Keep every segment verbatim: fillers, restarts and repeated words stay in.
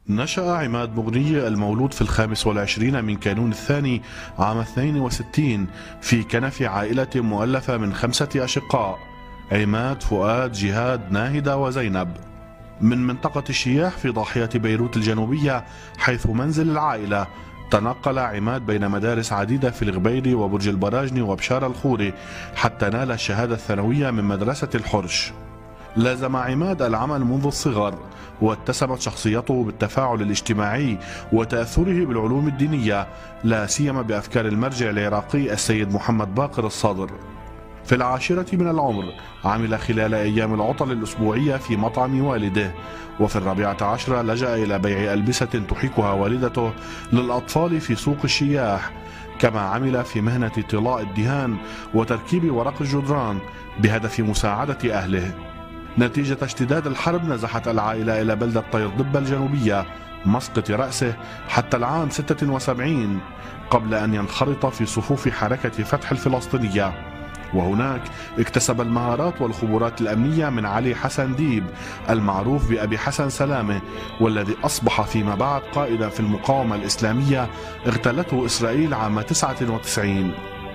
نشأ عماد مغنية المولود في الخامس والعشرين من كانون الثاني عام اثنين وستين في كنف عائلة مؤلفة من خمسة أشقاء: عماد، فؤاد، جهاد، ناهدة وزينب، من منطقة الشياح في ضاحية بيروت الجنوبية، حيث منزل العائلة. تنقل عماد بين مدارس عديدة في الغبيري وبرج البراجني وبشار الخوري حتى نال الشهادة الثانوية من مدرسة الحرش. لازم عماد العمل منذ الصغر، واتسمت شخصيته بالتفاعل الاجتماعي وتأثره بالعلوم الدينية، لا سيما بأفكار المرجع العراقي السيد محمد باقر الصدر. في العاشرة من العمر عمل خلال أيام العطل الأسبوعية في مطعم والده، وفي الرابعة عشرة لجأ إلى بيع ألبسة تحيكها والدته للأطفال في سوق الشياح، كما عمل في مهنة طلاء الدهان وتركيب ورق الجدران بهدف مساعدة أهله. نتيجة اشتداد الحرب نزحت العائلة إلى بلدة طيردبة الجنوبية مسقط رأسه حتى العام ستة وسبعين قبل أن ينخرط في صفوف حركة فتح الفلسطينية، وهناك اكتسب المهارات والخبرات الأمنية من علي حسن ديب المعروف بأبي حسن سلامة، والذي أصبح فيما بعد قائدا في المقاومة الإسلامية اغتالته إسرائيل عام تسعة وتسعين.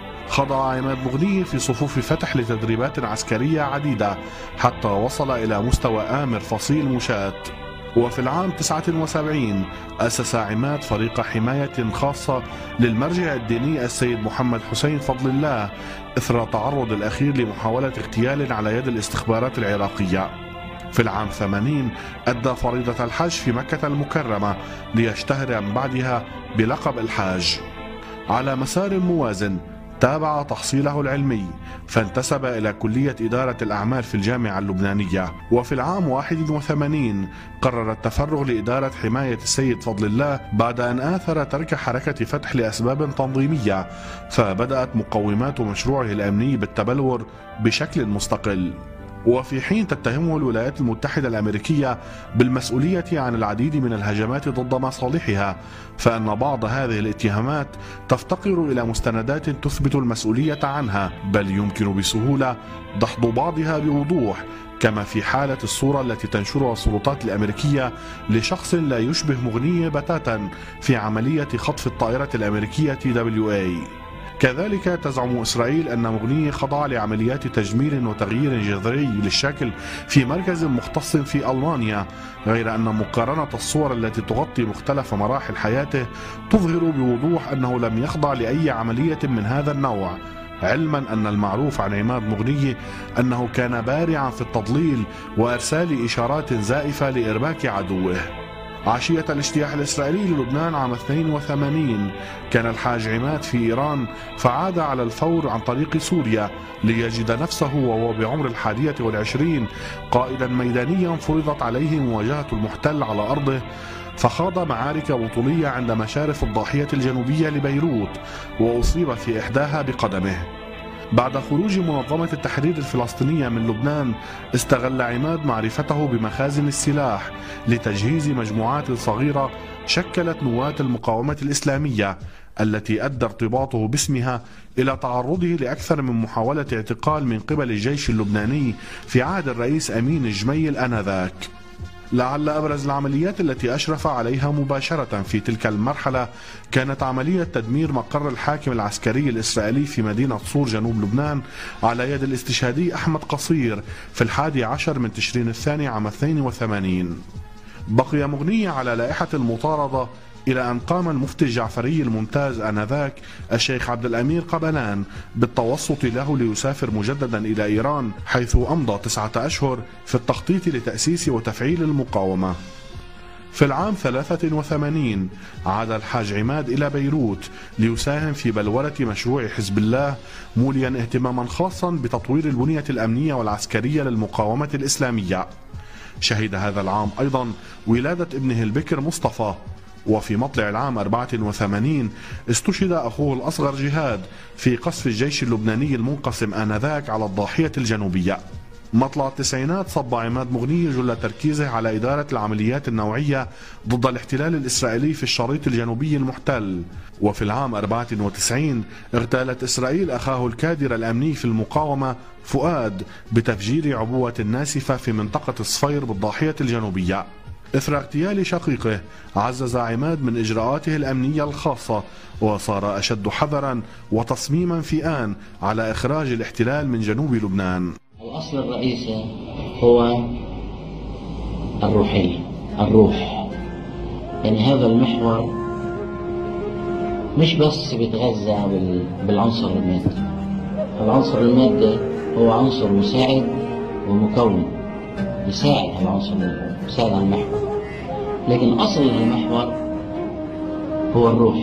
خضع عماد مغنية في صفوف فتح لتدريبات عسكرية عديدة حتى وصل إلى مستوى آمر فصيل مشاة. وفي العام تسعة وسبعين أسس عماد فريق حماية خاصة للمرجع الديني السيد محمد حسين فضل الله إثر تعرض الأخير لمحاولة اغتيال على يد الاستخبارات العراقية. في العام ثمانين أدى فريضة الحج في مكة المكرمة ليشتهر من بعدها بلقب الحاج. على مسار موازن تابع تحصيله العلمي، فانتسب إلى كلية إدارة الأعمال في الجامعة اللبنانية، وفي العام واحد وثمانين قرر التفرغ لإدارة حماية السيد فضل الله بعد أن آثر ترك حركة فتح لأسباب تنظيمية، فبدأت مقومات مشروعه الأمني بالتبلور بشكل مستقل. وفي حين تتهمه الولايات المتحدة الأمريكية بالمسؤولية عن العديد من الهجمات ضد مصالحها، فإن بعض هذه الاتهامات تفتقر إلى مستندات تثبت المسؤولية عنها، بل يمكن بسهولة دحض بعضها بوضوح، كما في حالة الصورة التي تنشرها السلطات الأمريكية لشخص لا يشبه مغنية بتاتا في عملية خطف الطائرة الأمريكية تي دبليو إيه. كذلك تزعم إسرائيل أن مغنية خضع لعمليات تجميل وتغيير جذري للشكل في مركز مختص في ألمانيا، غير أن مقارنة الصور التي تغطي مختلف مراحل حياته تظهر بوضوح أنه لم يخضع لأي عملية من هذا النوع، علما أن المعروف عن عماد مغنية أنه كان بارعا في التضليل وإرسال إشارات زائفة لإرباك عدوه. عشية الاجتياح الإسرائيلي للبنان عام اثنين وثمانين كان الحاج عماد في إيران، فعاد على الفور عن طريق سوريا ليجد نفسه وهو بعمر الحادية والعشرين قائدا ميدانيا فرضت عليه مواجهة المحتل على أرضه، فخاض معارك بطولية عند مشارف الضاحية الجنوبية لبيروت، وأصيب في إحداها بقدمه. بعد خروج منظمة التحرير الفلسطينية من لبنان استغل عماد معرفته بمخازن السلاح لتجهيز مجموعات صغيرة شكلت نواة المقاومة الإسلامية، التي أدى ارتباطه باسمها إلى تعرضه لأكثر من محاولة اعتقال من قبل الجيش اللبناني في عهد الرئيس أمين الجميل آنذاك. لعل أبرز العمليات التي أشرف عليها مباشرة في تلك المرحلة كانت عملية تدمير مقر الحاكم العسكري الإسرائيلي في مدينة صور جنوب لبنان على يد الاستشهادي أحمد قصير في الحادي عشر من تشرين الثاني عام اثنين وثمانين. بقي مغنية على لائحة المطاردة إلى أن قام المفتي الجعفري الممتاز آنذاك الشيخ عبد الأمير قبلان بالتوسط له ليسافر مجددا إلى إيران، حيث أمضى تسعة أشهر في التخطيط لتأسيس وتفعيل المقاومة. في العام ثلاثة وثمانين عاد الحاج عماد إلى بيروت ليساهم في بلورة مشروع حزب الله، موليا اهتماما خاصا بتطوير البنية الأمنية والعسكرية للمقاومة الإسلامية. شهد هذا العام أيضا ولادة ابنه البكر مصطفى، وفي مطلع العام أربعة وثمانين استشهد أخوه الأصغر جهاد في قصف الجيش اللبناني المنقسم آنذاك على الضاحية الجنوبية. مطلع التسعينات صب عماد مغنية جل تركيزه على إدارة العمليات النوعية ضد الاحتلال الإسرائيلي في الشريط الجنوبي المحتل، وفي العام أربعة وتسعين اغتالت إسرائيل أخاه الكادر الأمني في المقاومة فؤاد بتفجير عبوة ناسفة في منطقة الصفير بالضاحية الجنوبية. إثر اغتيال شقيقه عزز عماد من إجراءاته الأمنية الخاصة، وصار أشد حذرا وتصميما في آن على إخراج الاحتلال من جنوب لبنان. الأصل الرئيسي هو الروحية، الروح. يعني هذا المحور مش بس بيتغذى بالعنصر المادي. العنصر المادي هو عنصر مساعد ومكون، يساعد على العنصر المادي، يساعد على المحور، لكن أصل المحور هو الروح.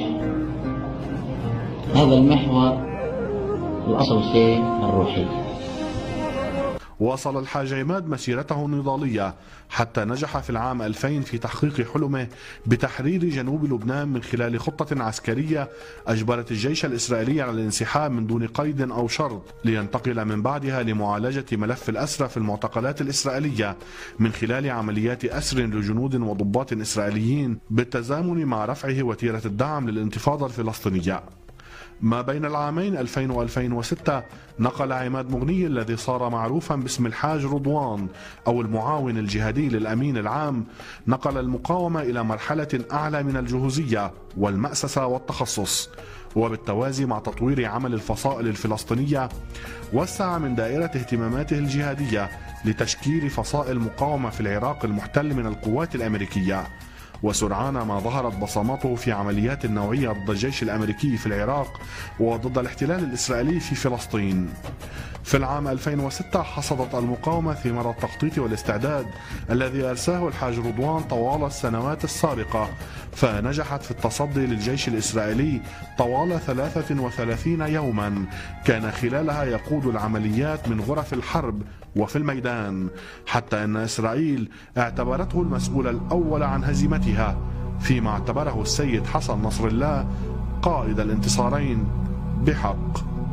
هذا المحور الأصل فيه الروحية. واصل الحاج عماد مسيرته النضالية حتى نجح في العام ألفين في تحقيق حلمه بتحرير جنوب لبنان من خلال خطة عسكرية أجبرت الجيش الإسرائيلي على الانسحاب من دون قيد أو شرط، لينتقل من بعدها لمعالجة ملف الأسرى في المعتقلات الإسرائيلية من خلال عمليات أسر لجنود وضباط إسرائيليين بالتزامن مع رفعه وتيرة الدعم للانتفاضة الفلسطينية. ما بين العامين ألفين وألفين وستة نقل عماد مغني الذي صار معروفا باسم الحاج رضوان أو المعاون الجهادي للأمين العام، نقل المقاومة إلى مرحلة أعلى من الجهوزية والمأسسة والتخصص، وبالتوازي مع تطوير عمل الفصائل الفلسطينية وسع من دائرة اهتماماته الجهادية لتشكيل فصائل مقاومة في العراق المحتل من القوات الأمريكية، وسرعان ما ظهرت بصماته في عمليات نوعية ضد الجيش الأمريكي في العراق وضد الاحتلال الإسرائيلي في فلسطين. في العام ألفين وستة حصدت المقاومة ثمار التخطيط والاستعداد الذي أرساه الحاج رضوان طوال السنوات السابقة، فنجحت في التصدي للجيش الإسرائيلي طوال ثلاثة وثلاثين يوما كان خلالها يقود العمليات من غرف الحرب وفي الميدان، حتى أن إسرائيل اعتبرته المسؤول الأول عن هزيمتها، فيما اعتبره السيد حسن نصر الله قائد الانتصارين بحق.